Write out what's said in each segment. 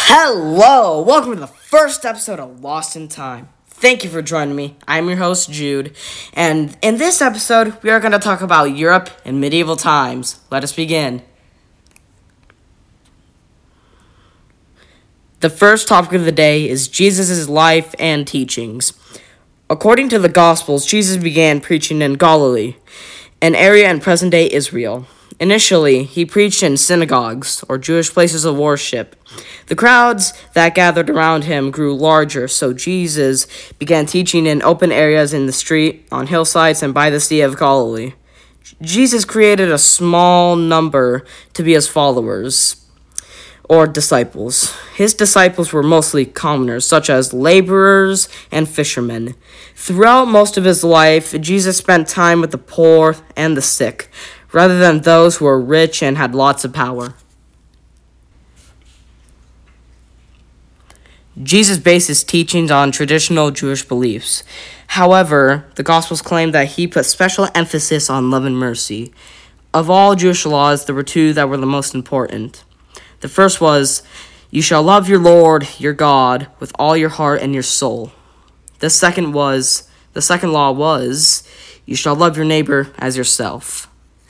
Hello! Welcome to the first episode of Lost in Time. Thank you for joining me. I'm your host, Jude, and in this episode, we are going to talk about Europe in medieval times. Let us begin. The first topic of the day is Jesus' life and teachings. According to the Gospels, Jesus began preaching in Galilee, an area in present-day Israel. Initially, he preached in synagogues, or Jewish places of worship. The crowds that gathered around him grew larger, so Jesus began teaching in open areas in the street, on hillsides, and by the Sea of Galilee. Jesus created a small number to be his followers, or disciples. His disciples were mostly commoners, such as laborers and fishermen. Throughout most of his life, Jesus spent time with the poor and the sick, rather than those who were rich and had lots of power. Jesus based his teachings on traditional Jewish beliefs. However, the Gospels claim that he put special emphasis on love and mercy. Of all Jewish laws, there were two that were the most important. The first was, "You shall love your Lord, your God, with all your heart and your soul." The second law was, "You shall love your neighbor as yourself."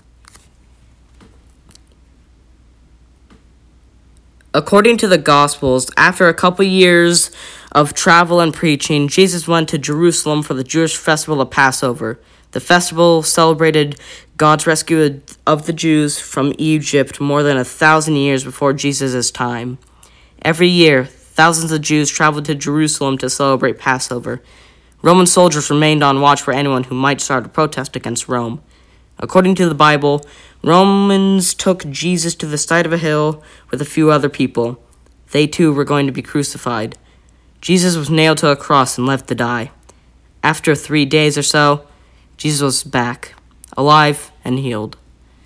According to the Gospels, after a couple years of travel and preaching, Jesus went to Jerusalem for the Jewish festival of Passover. The festival celebrated God's rescue of the Jews from Egypt more than 1,000 years before Jesus' time. Every year, thousands of Jews traveled to Jerusalem to celebrate Passover. Roman soldiers remained on watch for anyone who might start a protest against Rome. According to the Bible, Romans took Jesus to the side of a hill with a few other people. They too were going to be crucified. Jesus was nailed to a cross and left to die. After 3 days or so, Jesus was back, alive and healed.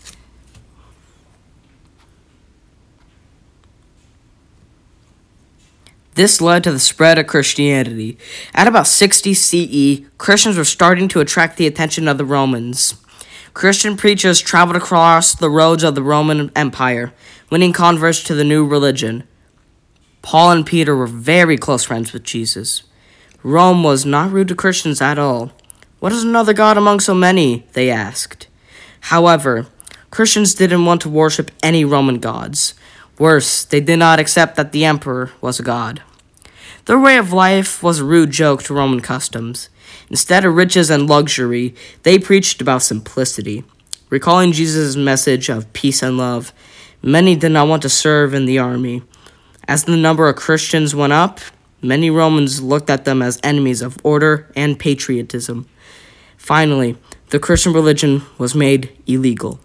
This led to the spread of Christianity. At about 60 CE, Christians were starting to attract the attention of the Romans. Christian preachers traveled across the roads of the Roman Empire, winning converts to the new religion. Paul and Peter were very close friends with Jesus. Rome was not rude to Christians at all. "What is another god among so many?" they asked. However, Christians didn't want to worship any Roman gods. Worse, they did not accept that the emperor was a god. Their way of life was a rude joke to Roman customs. Instead of riches and luxury, they preached about simplicity. Recalling Jesus' message of peace and love, many did not want to serve in the army. As the number of Christians went up, many Romans looked at them as enemies of order and patriotism. Finally, the Christian religion was made illegal.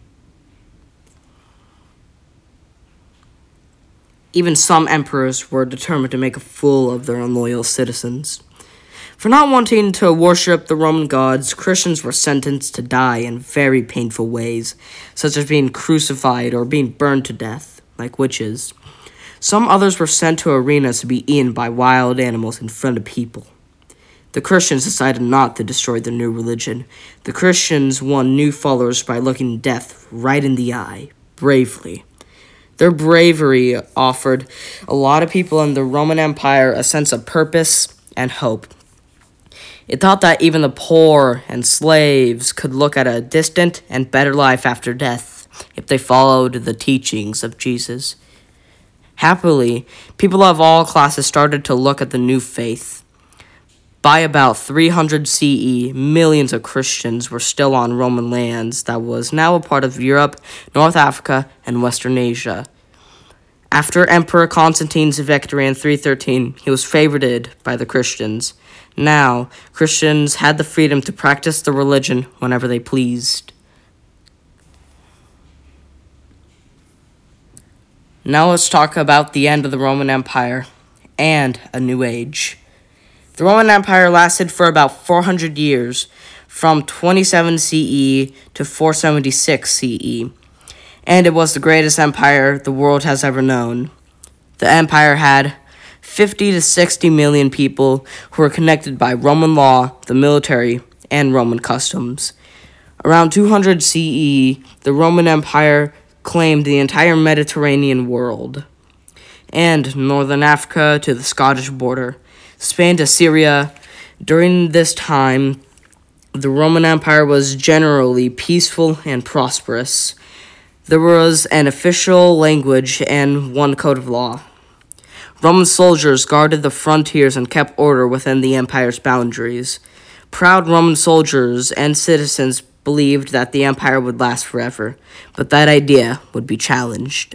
Even some emperors were determined to make a fool of their unloyal citizens. For not wanting to worship the Roman gods, Christians were sentenced to die in very painful ways, such as being crucified or being burned to death, like witches. Some others were sent to arenas to be eaten by wild animals in front of people. The Christians decided not to destroy their new religion. The Christians won new followers by looking death right in the eye, bravely. Their bravery offered a lot of people in the Roman Empire a sense of purpose and hope. It taught that even the poor and slaves could look at a distant and better life after death if they followed the teachings of Jesus. Happily, people of all classes started to look at the new faith. By about 300 CE, millions of Christians were still on Roman lands that was now a part of Europe, North Africa, and Western Asia. After Emperor Constantine's victory in 313, he was favored by the Christians. Now, Christians had the freedom to practice the religion whenever they pleased. Now let's talk about the end of the Roman Empire and a new age. The Roman Empire lasted for about 400 years, from 27 CE to 476 CE, and it was the greatest empire the world has ever known. The empire had 50 to 60 million people who were connected by Roman law, the military, and Roman customs. Around 200 CE, the Roman Empire claimed the entire Mediterranean world. and northern Africa to the Scottish border, Spain to Syria. During this time, the Roman Empire was generally peaceful and prosperous. There was an official language and one code of law. Roman soldiers guarded the frontiers and kept order within the empire's boundaries. Proud Roman soldiers and citizens believed that the empire would last forever, but that idea would be challenged.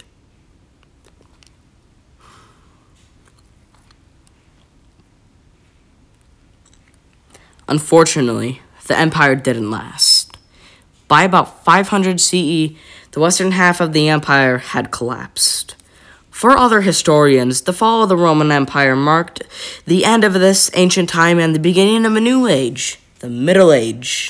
Unfortunately, the empire didn't last. By about 500 CE, the western half of the empire had collapsed. For other historians, the fall of the Roman Empire marked the end of this ancient time and the beginning of a new age, the Middle Age.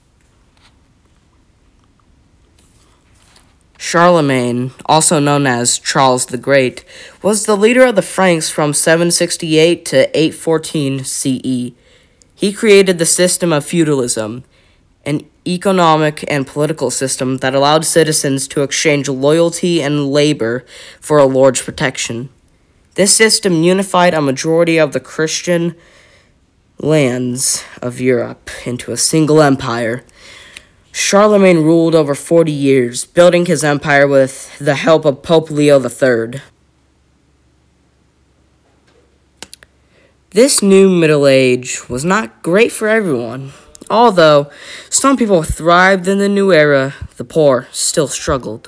Charlemagne, also known as Charles the Great, was the leader of the Franks from 768 to 814 CE. He created the system of feudalism, an economic and political system that allowed citizens to exchange loyalty and labor for a lord's protection. This system unified a majority of the Christian lands of Europe into a single empire. Charlemagne ruled over 40 years, building his empire with the help of Pope Leo III. This new Middle Age was not great for everyone. Although some people thrived in the new era, the poor still struggled.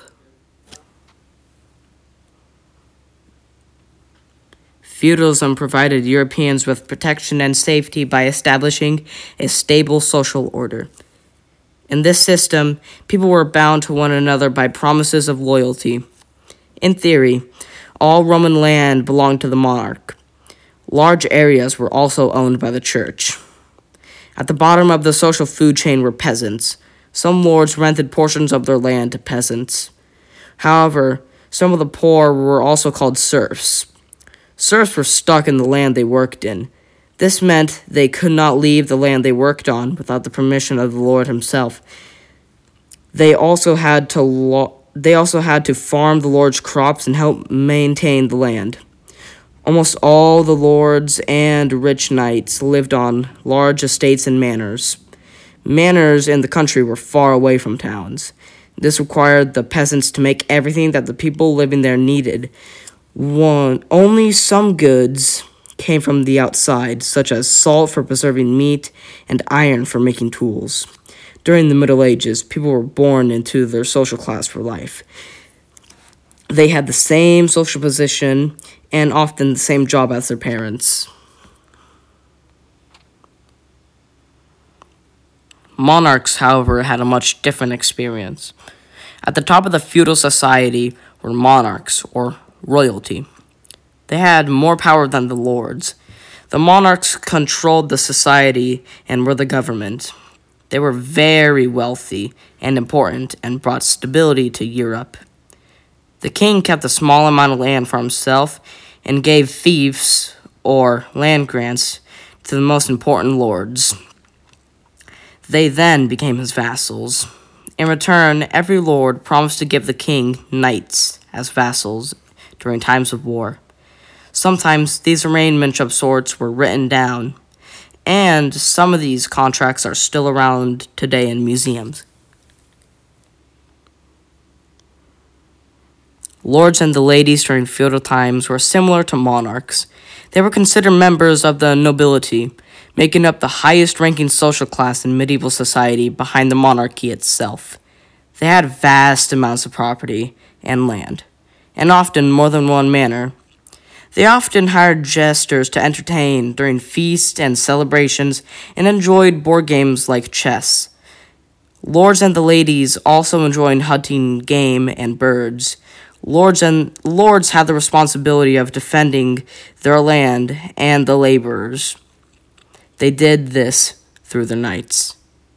Feudalism provided Europeans with protection and safety by establishing a stable social order. In this system, people were bound to one another by promises of loyalty. In theory, all Roman land belonged to the monarch. Large areas were also owned by the church. At the bottom of the social food chain were peasants. Some lords rented portions of their land to peasants. However, some of the poor were also called serfs. Serfs were stuck in the land they worked in. This meant they could not leave the land they worked on without the permission of the lord himself. They also had to farm the lord's crops and help maintain the land. Almost all the lords and rich knights lived on large estates and manors. Manors in the country were far away from towns. This required the peasants to make everything that the people living there needed. Only some goods came from the outside, such as salt for preserving meat and iron for making tools. During the Middle Ages, people were born into their social class for life. They had the same social position and often the same job as their parents. Monarchs, however, had a much different experience. At the top of the feudal society were monarchs, or royalty. They had more power than the lords. The monarchs controlled the society and were the government. They were very wealthy and important and brought stability to Europe. The king kept a small amount of land for himself and gave fiefs, or land grants, to the most important lords. They then became his vassals. In return, every lord promised to give the king knights as vassals during times of war. Sometimes these arrangements of sorts were written down, and some of these contracts are still around today in museums. Lords and the ladies during feudal times were similar to monarchs. They were considered members of the nobility, making up the highest-ranking social class in medieval society behind the monarchy itself. They had vast amounts of property and land, and often more than one manor. They often hired jesters to entertain during feasts and celebrations and enjoyed board games like chess. Lords and the ladies also enjoyed hunting game and birds. Lords had the responsibility of defending their land and the laborers. They did this through their knights.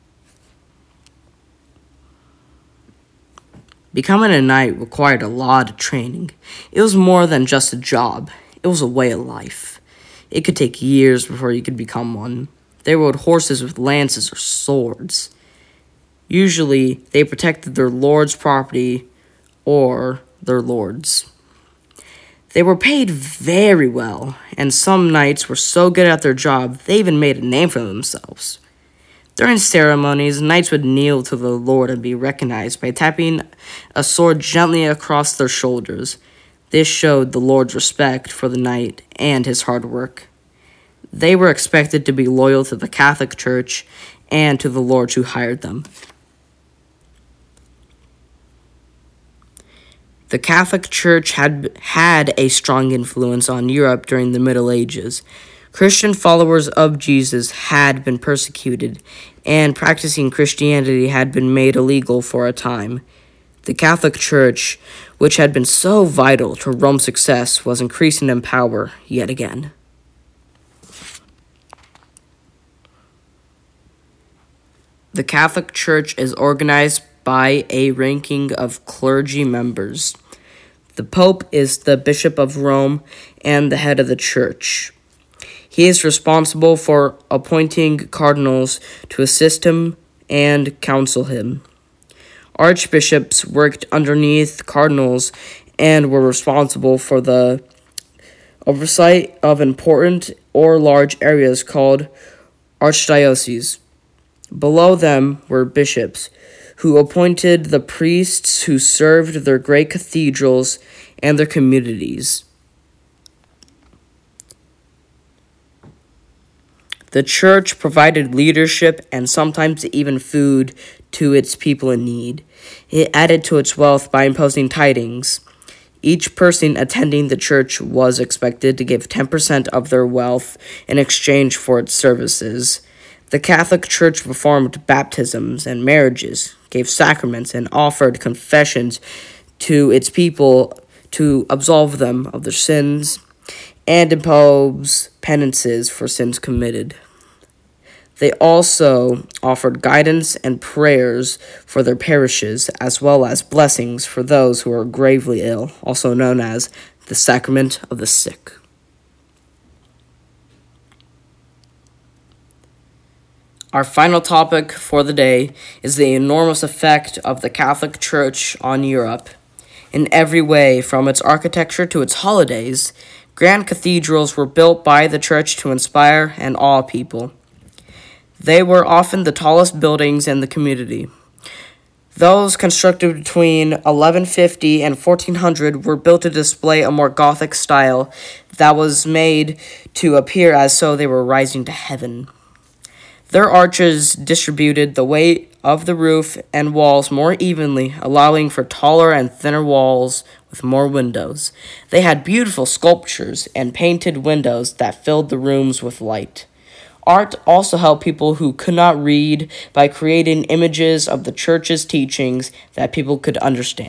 Becoming a knight required a lot of training. It was more than just a job. It was a way of life. It could take years before you could become one. They rode horses with lances or swords. Usually, they protected their lord's property or their lords. They were paid very well, and some knights were so good at their job they even made a name for themselves. During ceremonies, knights would kneel to the Lord and be recognized by tapping a sword gently across their shoulders. This showed the Lord's respect for the knight and his hard work. They were expected to be loyal to the Catholic Church and to the lords who hired them. The Catholic Church had a strong influence on Europe during the Middle Ages. Christian followers of Jesus had been persecuted, and practicing Christianity had been made illegal for a time. The Catholic Church, which had been so vital to Rome's success, was increasing in power yet again. The Catholic Church is organized by a ranking of clergy members. The Pope is the Bishop of Rome and the head of the Church. He is responsible for appointing cardinals to assist him and counsel him. Archbishops worked underneath cardinals and were responsible for the oversight of important or large areas called archdioceses. Below them were bishops, who appointed the priests who served their great cathedrals and their communities. The church provided leadership and sometimes even food to its people in need. It added to its wealth by imposing tithings. Each person attending the church was expected to give 10% of their wealth in exchange for its services. The Catholic Church performed baptisms and marriages, gave sacraments, and offered confessions to its people to absolve them of their sins and impose penances for sins committed. They also offered guidance and prayers for their parishes, as well as blessings for those who are gravely ill, also known as the Sacrament of the Sick. Our final topic for the day is the enormous effect of the Catholic Church on Europe. In every way, from its architecture to its holidays, grand cathedrals were built by the church to inspire and awe people. They were often the tallest buildings in the community. Those constructed between 1150 and 1400 were built to display a more Gothic style that was made to appear as though they were rising to heaven. Their arches distributed the weight of the roof and walls more evenly, allowing for taller and thinner walls with more windows. They had beautiful sculptures and painted windows that filled the rooms with light. Art also helped people who could not read by creating images of the church's teachings that people could understand.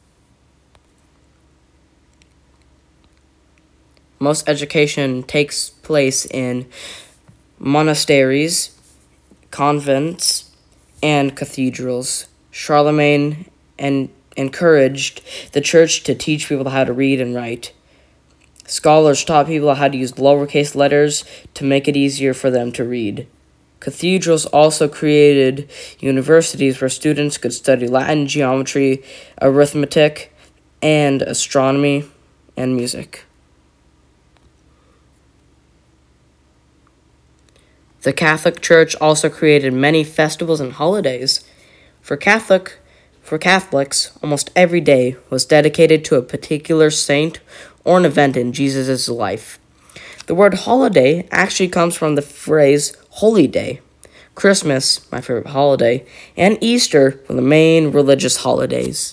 Most education takes place in monasteries, convents, and cathedrals. Charlemagne encouraged the church to teach people how to read and write. Scholars taught people how to use lowercase letters to make it easier for them to read. Cathedrals also created universities where students could study Latin, geometry, arithmetic, and astronomy and music. The Catholic Church also created many festivals and holidays. For Catholics, almost every day was dedicated to a particular saint or an event in Jesus' life. The word holiday actually comes from the phrase holy day. Christmas, my favorite holiday, and Easter were the main religious holidays.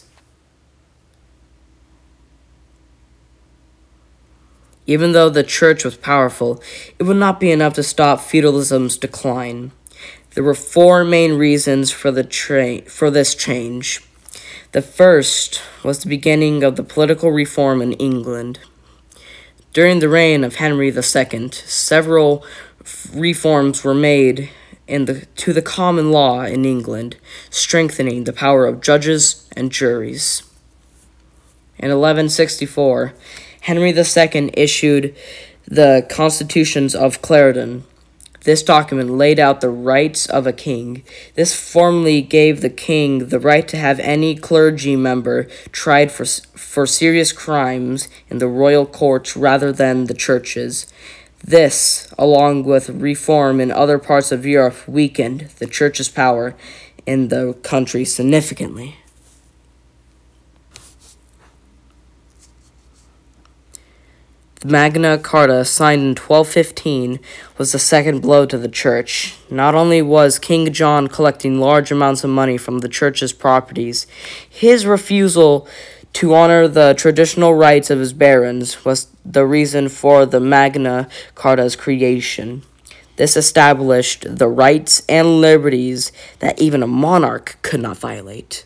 Even though the church was powerful, it would not be enough to stop feudalism's decline. There were four main reasons for this change. The first was the beginning of the political reform in England. During the reign of Henry II, several reforms were made to the common law in England, strengthening the power of judges and juries. In 1164, Henry II issued the Constitutions of Clarendon. This document laid out the rights of a king. This formally gave the king the right to have any clergy member tried for serious crimes in the royal courts rather than the churches. This, along with reform in other parts of Europe, weakened the church's power in the country significantly. The Magna Carta, signed in 1215, was the second blow to the church. Not only was King John collecting large amounts of money from the church's properties, his refusal to honor the traditional rights of his barons was the reason for the Magna Carta's creation. This established the rights and liberties that even a monarch could not violate.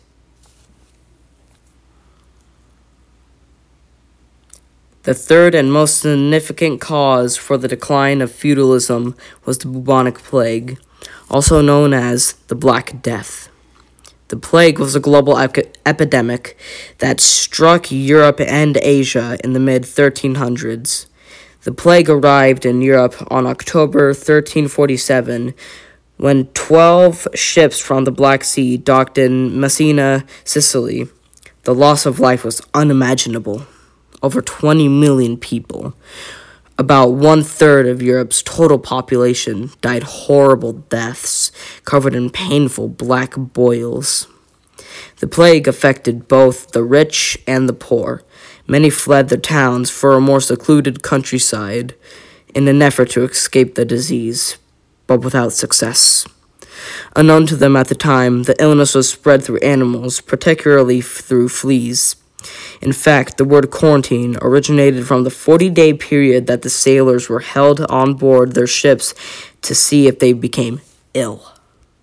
The third and most significant cause for the decline of feudalism was the bubonic plague, also known as the Black Death. The plague was a global epidemic that struck Europe and Asia in the mid-1300s. The plague arrived in Europe on October 1347, when 12 ships from the Black Sea docked in Messina, Sicily. The loss of life was unimaginable. Over 20 million people, about 1/3 of Europe's total population, died horrible deaths, covered in painful black boils. The plague affected both the rich and the poor. Many fled their towns for a more secluded countryside in an effort to escape the disease, but without success. Unknown to them at the time, the illness was spread through animals, particularly through fleas. In fact, the word quarantine originated from the 40-day period that the sailors were held on board their ships to see if they became ill.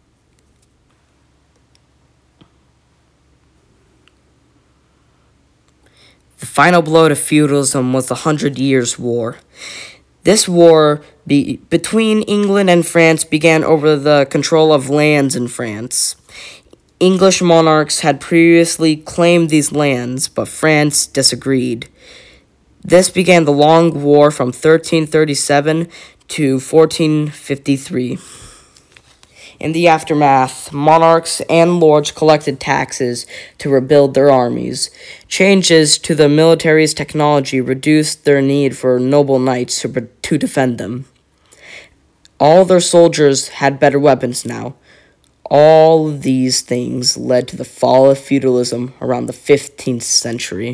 The final blow to feudalism was the 100 Years' War. This war between England and France began over the control of lands in France. English monarchs had previously claimed these lands, but France disagreed. This began the long war from 1337 to 1453. In the aftermath, monarchs and lords collected taxes to rebuild their armies. Changes to the military's technology reduced their need for noble knights to defend them. All their soldiers had better weapons now. All these things led to the fall of feudalism around the 15th century.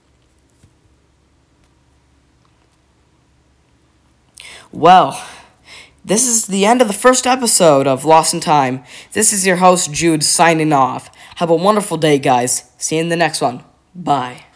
Well, this is the end of the first episode of Lost in Time. This is your host, Jude, signing off. Have a wonderful day, guys. See you in the next one. Bye.